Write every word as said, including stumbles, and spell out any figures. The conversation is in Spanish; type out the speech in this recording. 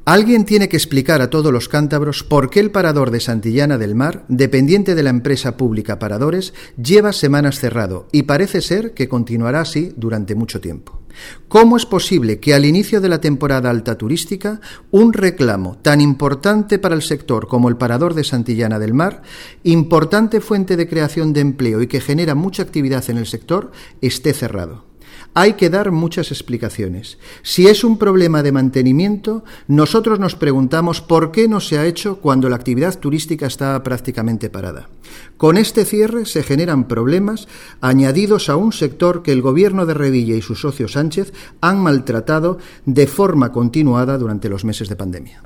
Alguien tiene que explicar a todos los cántabros por qué el parador de Santillana del Mar, dependiente de la empresa pública Paradores, lleva semanas cerrado y parece ser que continuará así durante mucho tiempo. ¿Cómo es posible que al inicio de la temporada alta turística un reclamo tan importante para el sector como el parador de Santillana del Mar, importante fuente de creación de empleo y que genera mucha actividad en el sector, esté cerrado? Hay que dar muchas explicaciones. Si es un problema de mantenimiento, nosotros nos preguntamos por qué no se ha hecho cuando la actividad turística estaba prácticamente parada. Con este cierre se generan problemas añadidos a un sector que el gobierno de Revilla y su socio Sánchez han maltratado de forma continuada durante los meses de pandemia.